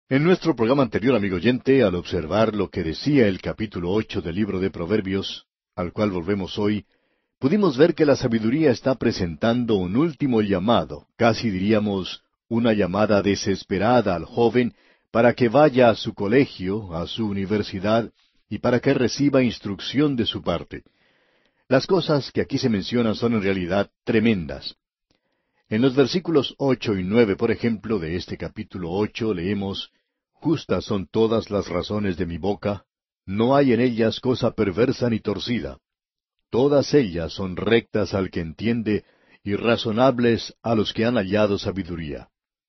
En nuestro programa anterior, amigo oyente, al observar lo que decía el capítulo 8 del libro de Proverbios, al cual volvemos hoy, pudimos ver que la sabiduría está presentando un último llamado, casi diríamos una llamada desesperada al joven para que vaya a su colegio, a su universidad, y para que reciba instrucción de su parte. Las cosas que aquí se mencionan son en realidad tremendas. En los versículos 8 y 9, por ejemplo, de este capítulo 8, leemos: Justas son todas las razones de mi boca, no hay en ellas cosa perversa ni torcida. Todas ellas son rectas al que entiende, y razonables a los que han hallado sabiduría.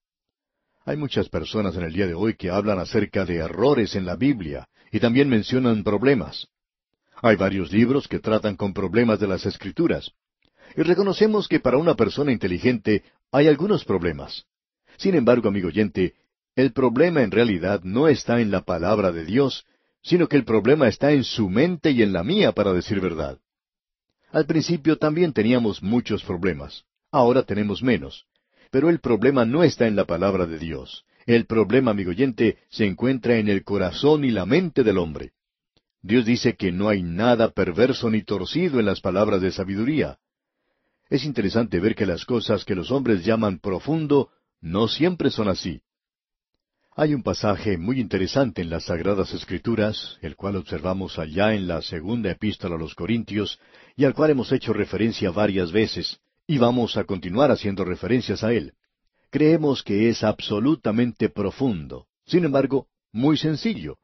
Hay muchas personas en el día de hoy que hablan acerca de errores en la Biblia, y también mencionan problemas. Hay varios libros que tratan con problemas de las Escrituras. Y reconocemos que para una persona inteligente hay algunos problemas. Sin embargo, amigo oyente, el problema en realidad no está en la palabra de Dios, sino que el problema está en su mente y en la mía, para decir verdad. Al principio también teníamos muchos problemas. Ahora tenemos menos. Pero el problema no está en la palabra de Dios. El problema, amigo oyente, se encuentra en el corazón y la mente del hombre. Dios dice que no hay nada perverso ni torcido en las palabras de sabiduría. Es interesante ver que las cosas que los hombres llaman profundo no siempre son así. Hay un pasaje muy interesante en las Sagradas Escrituras, el cual observamos allá en la segunda epístola a los Corintios, y al cual hemos hecho referencia varias veces, y vamos a continuar haciendo referencias a él. Creemos que es absolutamente profundo, sin embargo, muy sencillo.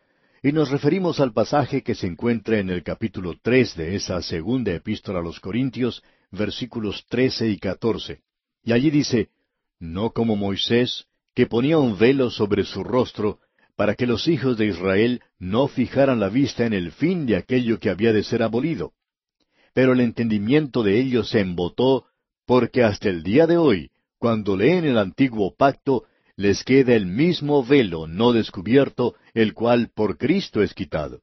Y nos referimos al pasaje que se encuentra en el capítulo 3 de esa segunda epístola a los Corintios, versículos 13 y 14. Y allí dice: No como Moisés, que ponía un velo sobre su rostro, para que los hijos de Israel no fijaran la vista en el fin de aquello que había de ser abolido. Pero el entendimiento de ellos se embotó, porque hasta el día de hoy, cuando leen el antiguo pacto, les queda el mismo velo no descubierto, el cual por Cristo es quitado.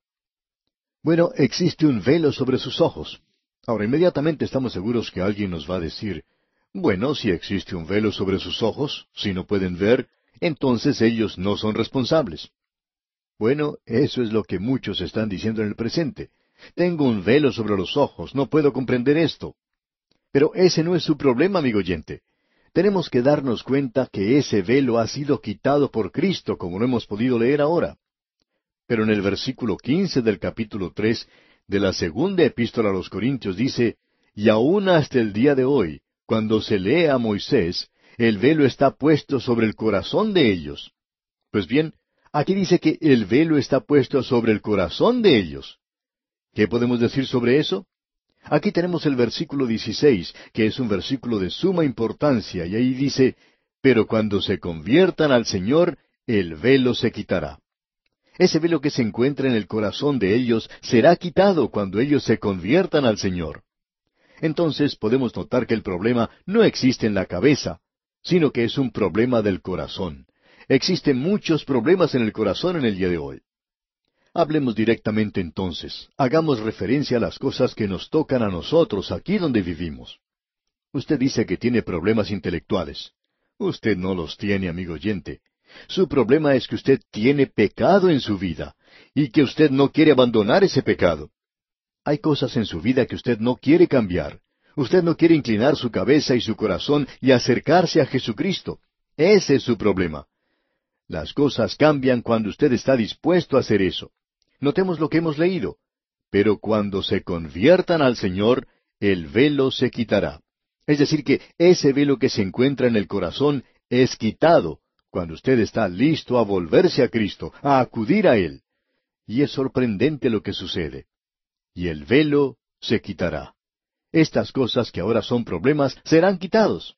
Bueno, existe un velo sobre sus ojos. Ahora, inmediatamente estamos seguros que alguien nos va a decir: bueno, si existe un velo sobre sus ojos, si no pueden ver, entonces ellos no son responsables. Bueno, eso es lo que muchos están diciendo en el presente. Tengo un velo sobre los ojos, no puedo comprender esto. Pero ese no es su problema, amigo oyente. Tenemos que darnos cuenta que ese velo ha sido quitado por Cristo, como lo hemos podido leer ahora. Pero en el versículo 15 del capítulo 3 de la segunda epístola a los Corintios dice: Y aún hasta el día de hoy, cuando se lee a Moisés, el velo está puesto sobre el corazón de ellos. Pues bien, aquí dice que el velo está puesto sobre el corazón de ellos. ¿Qué podemos decir sobre eso? Aquí tenemos el versículo 16, que es un versículo de suma importancia, y ahí dice: Pero cuando se conviertan al Señor, el velo se quitará. Ese velo que se encuentra en el corazón de ellos será quitado cuando ellos se conviertan al Señor. Entonces podemos notar que el problema no existe en la cabeza, sino que es un problema del corazón. Existen muchos problemas en el corazón en el día de hoy. Hablemos directamente entonces. Hagamos referencia a las cosas que nos tocan a nosotros aquí donde vivimos. Usted dice que tiene problemas intelectuales. Usted no los tiene, amigo oyente. Su problema es que usted tiene pecado en su vida, y que usted no quiere abandonar ese pecado. Hay cosas en su vida que usted no quiere cambiar. Usted no quiere inclinar su cabeza y su corazón y acercarse a Jesucristo. Ese es su problema. Las cosas cambian cuando usted está dispuesto a hacer eso. Notemos lo que hemos leído. Pero cuando se conviertan al Señor, el velo se quitará. Es decir, que ese velo que se encuentra en el corazón es quitado cuando usted está listo a volverse a Cristo, a acudir a Él. Y es sorprendente lo que sucede. Y el velo se quitará. Estas cosas que ahora son problemas serán quitados.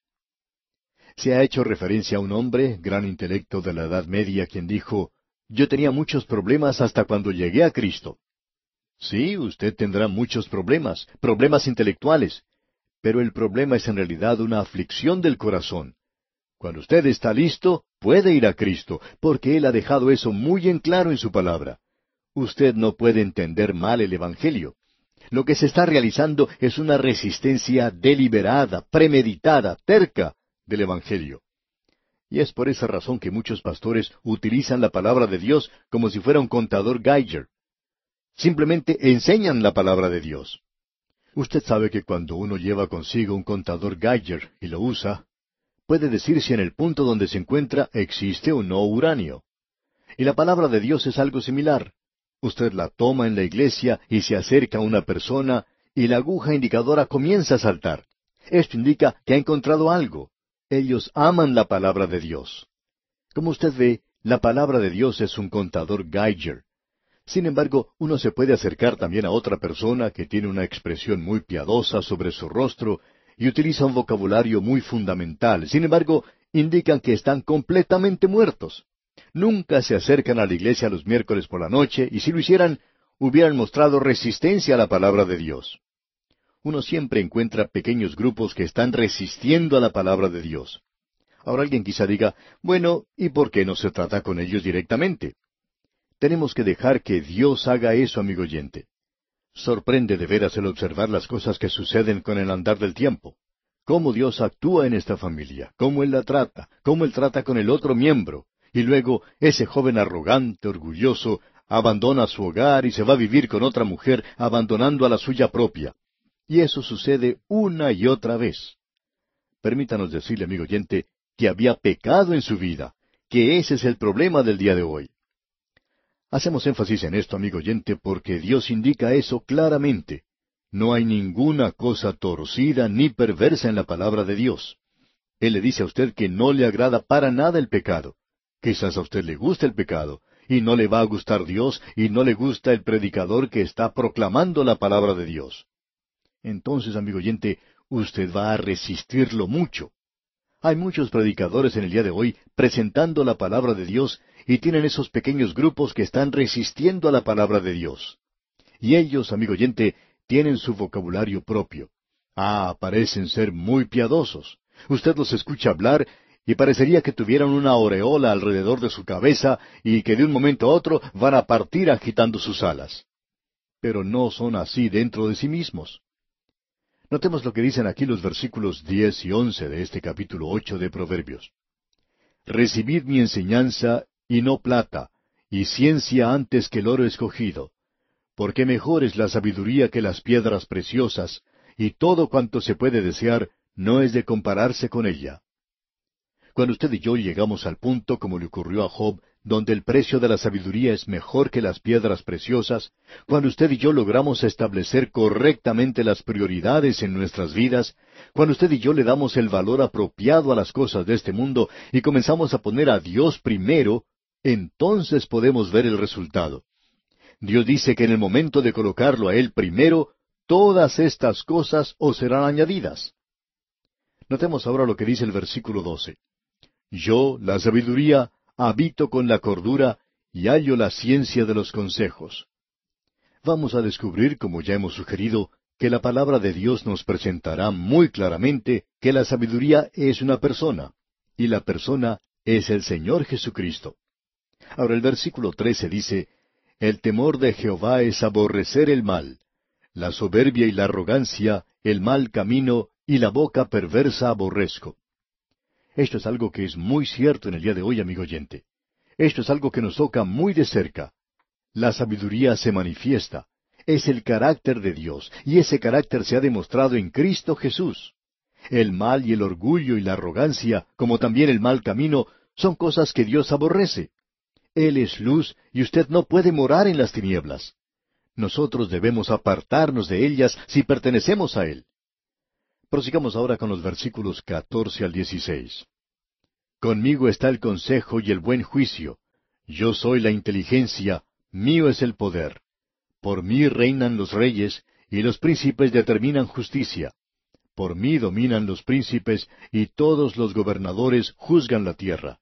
Se ha hecho referencia a un hombre, gran intelecto de la Edad Media, quien dijo: Yo tenía muchos problemas hasta cuando llegué a Cristo. Sí, usted tendrá muchos problemas, problemas intelectuales, pero el problema es en realidad una aflicción del corazón. Cuando usted está listo, puede ir a Cristo, porque Él ha dejado eso muy en claro en su palabra. Usted no puede entender mal el Evangelio. Lo que se está realizando es una resistencia deliberada, premeditada, terca del Evangelio. Y es por esa razón que muchos pastores utilizan la palabra de Dios como si fuera un contador Geiger. Simplemente enseñan la palabra de Dios. Usted sabe que cuando uno lleva consigo un contador Geiger y lo usa, puede decir si en el punto donde se encuentra existe o no uranio. Y la palabra de Dios es algo similar. Usted la toma en la iglesia y se acerca a una persona y la aguja indicadora comienza a saltar. Esto indica que ha encontrado algo. Ellos aman la palabra de Dios. Como usted ve, la palabra de Dios es un contador Geiger. Sin embargo, uno se puede acercar también a otra persona que tiene una expresión muy piadosa sobre su rostro y utiliza un vocabulario muy fundamental. Sin embargo, indican que están completamente muertos. Nunca se acercan a la iglesia los miércoles por la noche y si lo hicieran, hubieran mostrado resistencia a la palabra de Dios. Uno siempre encuentra pequeños grupos que están resistiendo a la palabra de Dios. Ahora alguien quizá diga, bueno, ¿y por qué no se trata con ellos directamente? Tenemos que dejar que Dios haga eso, amigo oyente. Sorprende de veras el observar las cosas que suceden con el andar del tiempo. Cómo Dios actúa en esta familia, cómo Él la trata, cómo Él trata con el otro miembro. Y luego ese joven arrogante, orgulloso, abandona su hogar y se va a vivir con otra mujer, abandonando a la suya propia. Y eso sucede una y otra vez. Permítanos decirle, amigo oyente, que había pecado en su vida, que ese es el problema del día de hoy. Hacemos énfasis en esto, amigo oyente, porque Dios indica eso claramente. No hay ninguna cosa torcida ni perversa en la palabra de Dios. Él le dice a usted que no le agrada para nada el pecado. Quizás a usted le gusta el pecado, y no le va a gustar Dios, y no le gusta el predicador que está proclamando la palabra de Dios. Entonces, amigo oyente, usted va a resistirlo mucho. Hay muchos predicadores en el día de hoy presentando la palabra de Dios y tienen esos pequeños grupos que están resistiendo a la palabra de Dios. Y ellos, amigo oyente, tienen su vocabulario propio. Parecen ser muy piadosos. Usted los escucha hablar y parecería que tuvieran una aureola alrededor de su cabeza y que de un momento a otro van a partir agitando sus alas. Pero no son así dentro de sí mismos. Notemos lo que dicen aquí los versículos 10 y 11 de este capítulo 8 de Proverbios. Recibid mi enseñanza, y no plata, y ciencia antes que el oro escogido, porque mejor es la sabiduría que las piedras preciosas, y todo cuanto se puede desear no es de compararse con ella. Cuando usted y yo llegamos al punto, como le ocurrió a Job, donde el precio de la sabiduría es mejor que las piedras preciosas, cuando usted y yo logramos establecer correctamente las prioridades en nuestras vidas, cuando usted y yo le damos el valor apropiado a las cosas de este mundo y comenzamos a poner a Dios primero, entonces podemos ver el resultado. Dios dice que en el momento de colocarlo a Él primero, todas estas cosas os serán añadidas. Notemos ahora lo que dice el versículo 12. Yo, la sabiduría, habito con la cordura y hallo la ciencia de los consejos. Vamos a descubrir, como ya hemos sugerido, que la palabra de Dios nos presentará muy claramente que la sabiduría es una persona, y la persona es el Señor Jesucristo. Ahora el versículo 13 dice, El temor de Jehová es aborrecer el mal, la soberbia y la arrogancia, el mal camino y la boca perversa aborrezco. Esto es algo que es muy cierto en el día de hoy, amigo oyente. Esto es algo que nos toca muy de cerca. La sabiduría se manifiesta. Es el carácter de Dios, y ese carácter se ha demostrado en Cristo Jesús. El mal y el orgullo y la arrogancia, como también el mal camino, son cosas que Dios aborrece. Él es luz, y usted no puede morar en las tinieblas. Nosotros debemos apartarnos de ellas si pertenecemos a Él. Prosigamos ahora con los versículos 14 al 16. Conmigo está el consejo y el buen juicio. Yo soy la inteligencia, mío es el poder. Por mí reinan los reyes, y los príncipes determinan justicia. Por mí dominan los príncipes, y todos los gobernadores juzgan la tierra.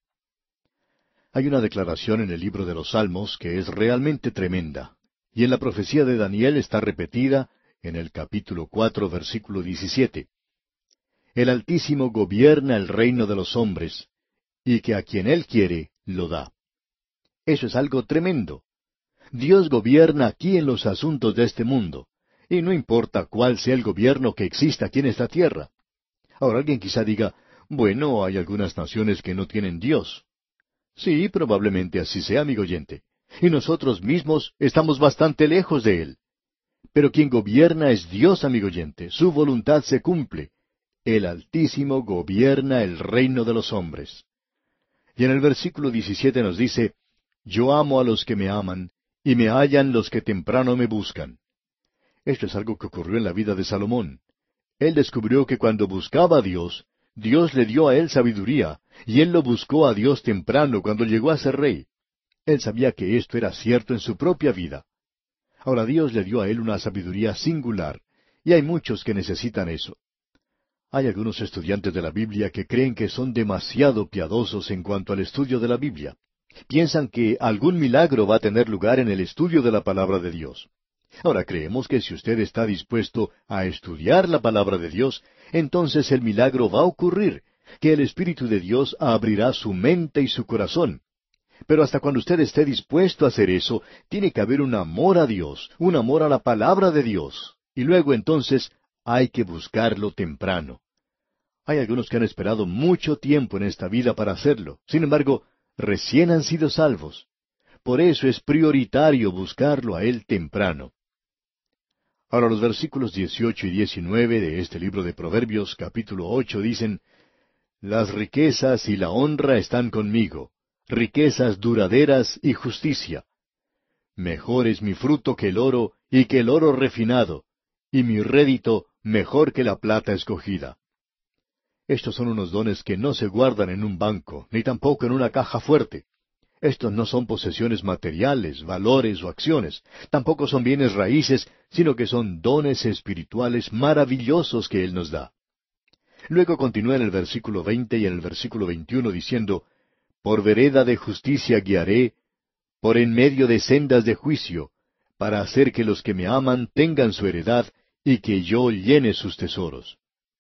Hay una declaración en el libro de los Salmos que es realmente tremenda, y en la profecía de Daniel está repetida en el capítulo 4, versículo 17. El Altísimo gobierna el reino de los hombres, y que a quien Él quiere, lo da. Eso es algo tremendo. Dios gobierna aquí en los asuntos de este mundo, y no importa cuál sea el gobierno que exista aquí en esta tierra. Ahora alguien quizá diga, Bueno, hay algunas naciones que no tienen Dios. Sí, probablemente así sea, amigo oyente. Y nosotros mismos estamos bastante lejos de Él. Pero quien gobierna es Dios, amigo oyente. Su voluntad se cumple. El Altísimo gobierna el reino de los hombres. Y en el versículo 17 nos dice, Yo amo a los que me aman, y me hallan los que temprano me buscan. Esto es algo que ocurrió en la vida de Salomón. Él descubrió que cuando buscaba a Dios, Dios le dio a él sabiduría, y él lo buscó a Dios temprano cuando llegó a ser rey. Él sabía que esto era cierto en su propia vida. Ahora Dios le dio a él una sabiduría singular, y hay muchos que necesitan eso. Hay algunos estudiantes de la Biblia que creen que son demasiado piadosos en cuanto al estudio de la Biblia. Piensan que algún milagro va a tener lugar en el estudio de la palabra de Dios. Ahora creemos que si usted está dispuesto a estudiar la palabra de Dios, entonces el milagro va a ocurrir, que el Espíritu de Dios abrirá su mente y su corazón. Pero hasta cuando usted esté dispuesto a hacer eso, tiene que haber un amor a Dios, un amor a la palabra de Dios. Y luego entonces hay que buscarlo temprano. Hay algunos que han esperado mucho tiempo en esta vida para hacerlo. Sin embargo, recién han sido salvos. Por eso es prioritario buscarlo a Él temprano. Ahora los versículos 18 y 19 de este libro de Proverbios, capítulo 8, dicen, Las riquezas y la honra están conmigo, riquezas duraderas y justicia. Mejor es mi fruto que el oro, y que el oro refinado, y mi rédito mejor que la plata escogida. Estos son unos dones que no se guardan en un banco, ni tampoco en una caja fuerte. Estos no son posesiones materiales, valores o acciones. Tampoco son bienes raíces, sino que son dones espirituales maravillosos que Él nos da. Luego continúa en el versículo 20 y en el versículo 21 diciendo, Por vereda de justicia guiaré, por en medio de sendas de juicio, para hacer que los que me aman tengan su heredad y que yo llene sus tesoros.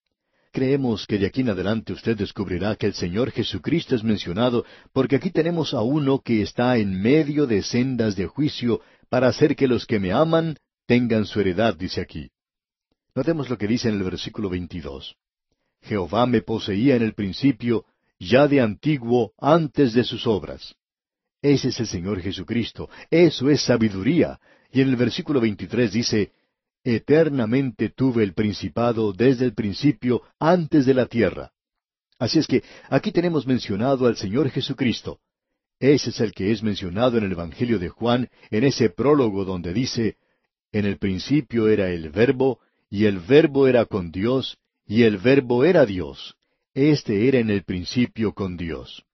Creemos que de aquí en adelante usted descubrirá que el Señor Jesucristo es mencionado, porque aquí tenemos a uno que está en medio de sendas de juicio para hacer que los que me aman tengan su heredad, dice aquí. Notemos lo que dice en el versículo 22. Jehová me poseía en el principio, ya de antiguo, antes de sus obras. Ese es el Señor Jesucristo, eso es sabiduría. Y en el versículo 23 dice, Eternamente tuve el principado desde el principio, antes de la tierra. Así es que aquí tenemos mencionado al Señor Jesucristo. Ese es el que es mencionado en el Evangelio de Juan, en ese prólogo donde dice, En el principio era el Verbo, y el Verbo era con Dios, y el Verbo era Dios. Este era en el principio con Dios.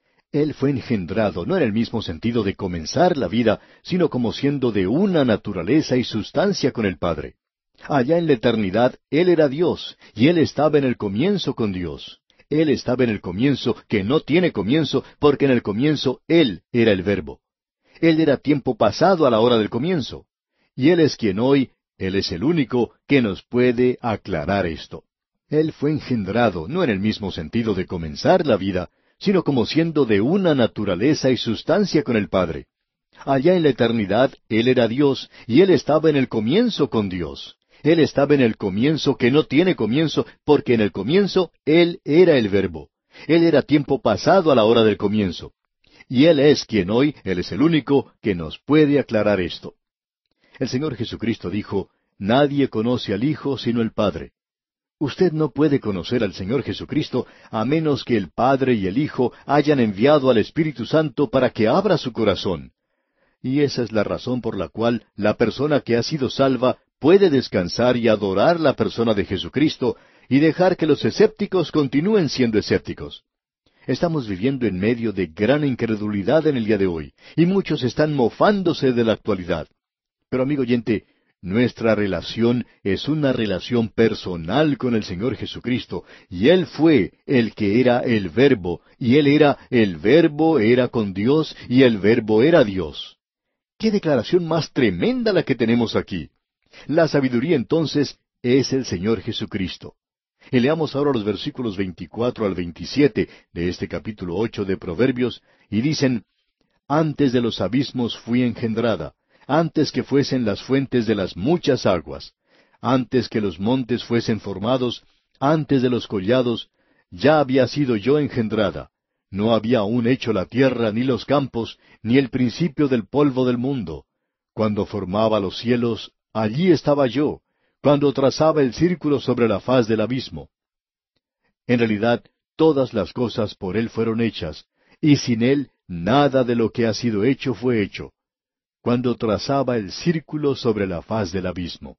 Él fue engendrado, no en el mismo sentido de comenzar la vida, sino como siendo de una naturaleza y sustancia con el Padre. Allá en la eternidad, Él era Dios, y Él estaba en el comienzo con Dios. Él estaba en el comienzo, que no tiene comienzo, porque en el comienzo Él era el Verbo. Él era tiempo pasado a la hora del comienzo. Y Él es quien hoy, Él es el único que nos puede aclarar esto. Él fue engendrado, no en el mismo sentido de comenzar la vida, sino como siendo de una naturaleza y sustancia con el Padre. Allá en la eternidad, Él era Dios, y Él estaba en el comienzo con Dios. Él estaba en el comienzo que no tiene comienzo, porque en el comienzo Él era el Verbo. Él era tiempo pasado a la hora del comienzo. Y Él es quien hoy, Él es el único que nos puede aclarar esto. El Señor Jesucristo dijo, Nadie conoce al Hijo sino el Padre. Usted no puede conocer al Señor Jesucristo a menos que el Padre y el Hijo hayan enviado al Espíritu Santo para que abra su corazón. Y esa es la razón por la cual la persona que ha sido salva puede descansar y adorar la persona de Jesucristo y dejar que los escépticos continúen siendo escépticos. Estamos viviendo en medio de gran incredulidad en el día de hoy, y muchos están mofándose de la actualidad. Pero amigo oyente, nuestra relación es una relación personal con el Señor Jesucristo, y Él fue el que era el Verbo, y Él era el Verbo, era con Dios, y el Verbo era Dios. ¡Qué declaración más tremenda la que tenemos aquí! La sabiduría entonces es el Señor Jesucristo. Y leamos ahora los versículos 24 al 27 de este capítulo 8 de Proverbios, y dicen, Antes de los abismos fui engendrada, antes que fuesen las fuentes de las muchas aguas, antes que los montes fuesen formados, antes de los collados, ya había sido yo engendrada. No había aún hecho la tierra, ni los campos, ni el principio del polvo del mundo. Cuando formaba los cielos, allí estaba yo, cuando trazaba el círculo sobre la faz del abismo. En realidad, todas las cosas por Él fueron hechas, y sin Él nada de lo que ha sido hecho fue hecho. Cuando trazaba el círculo sobre la faz del abismo.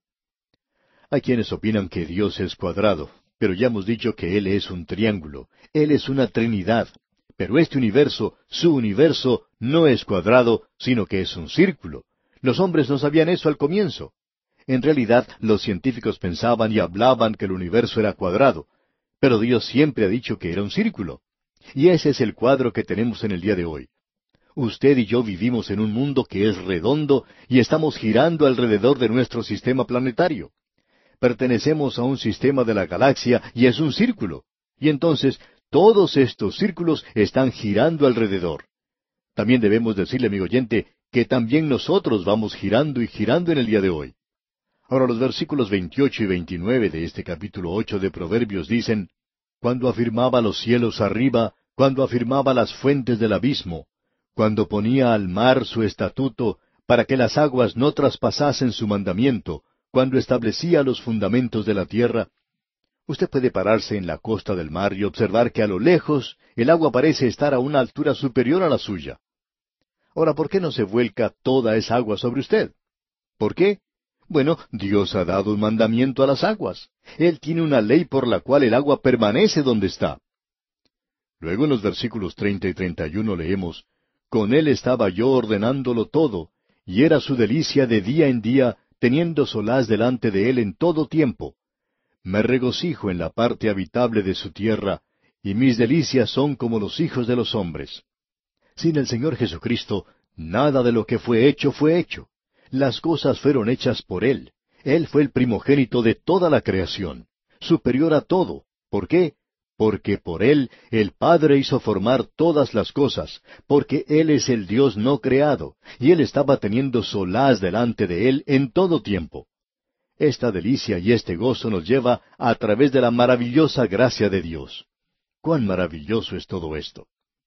Hay quienes opinan que Dios es cuadrado, pero ya hemos dicho que Él es un triángulo, Él es una trinidad. Pero este universo, su universo, no es cuadrado, sino que es un círculo. Los hombres no sabían eso al comienzo. En realidad, los científicos pensaban y hablaban que el universo era cuadrado, pero Dios siempre ha dicho que era un círculo. Y ese es el cuadro que tenemos en el día de hoy. Usted y yo vivimos en un mundo que es redondo y estamos girando alrededor de nuestro sistema planetario. Pertenecemos a un sistema de la galaxia y es un círculo. Y entonces, todos estos círculos están girando alrededor. También debemos decirle, amigo oyente, que también nosotros vamos girando y girando en el día de hoy. Ahora los versículos 28 y 29 de este capítulo 8 de Proverbios dicen, cuando afirmaba los cielos arriba, cuando afirmaba las fuentes del abismo, cuando ponía al mar su estatuto, para que las aguas no traspasasen su mandamiento, cuando establecía los fundamentos de la tierra. Usted puede pararse en la costa del mar y observar que a lo lejos el agua parece estar a una altura superior a la suya. Ahora, ¿por qué no se vuelca toda esa agua sobre usted? ¿Por qué? Bueno, Dios ha dado un mandamiento a las aguas. Él tiene una ley por la cual el agua permanece donde está. Luego en los versículos 30 y 31 leemos, con Él estaba yo ordenándolo todo, y era su delicia de día en día, teniendo solaz delante de Él en todo tiempo. Me regocijo en la parte habitable de su tierra, y mis delicias son como los hijos de los hombres. Sin el Señor Jesucristo, nada de lo que fue hecho fue hecho. Las cosas fueron hechas por Él. Él fue el primogénito de toda la creación, superior a todo. ¿Por qué? Porque por Él el Padre hizo formar todas las cosas, porque Él es el Dios no creado, y Él estaba teniendo solaz delante de Él en todo tiempo. Esta delicia y este gozo nos lleva a través de la maravillosa gracia de Dios. ¡Cuán maravilloso es todo esto!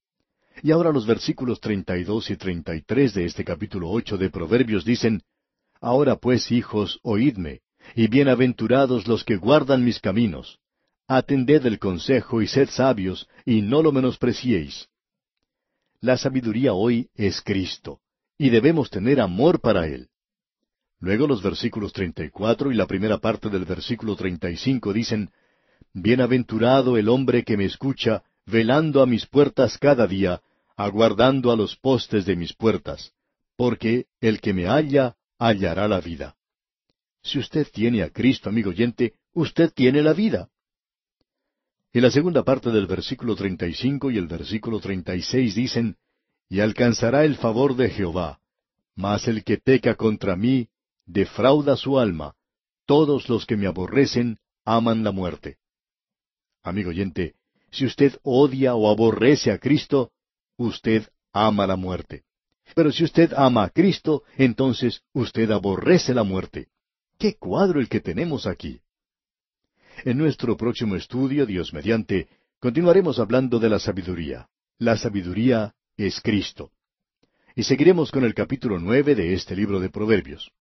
Y ahora los versículos 32 y 33 de este capítulo 8 de Proverbios dicen, ahora pues, hijos, oídme, y bienaventurados los que guardan mis caminos. Atended el consejo y sed sabios, y no lo menospreciéis. La sabiduría hoy es Cristo, y debemos tener amor para Él. Luego los versículos 34 y la primera parte del versículo 35 dicen, bienaventurado el hombre que me escucha, velando a mis puertas cada día, aguardando a los postes de mis puertas, porque el que me halla, hallará la vida. Si usted tiene a Cristo, amigo oyente, usted tiene la vida. Y la segunda parte del versículo 35 y el versículo 36 dicen, y alcanzará el favor de Jehová, mas el que peca contra mí, defrauda su alma, todos los que me aborrecen aman la muerte. Amigo oyente, si usted odia o aborrece a Cristo, usted ama la muerte. Pero si usted ama a Cristo, entonces usted aborrece la muerte. ¡Qué cuadro el que tenemos aquí! En nuestro próximo estudio, Dios mediante, continuaremos hablando de la sabiduría. La sabiduría es Cristo. Y seguiremos con el capítulo 9 de este libro de Proverbios.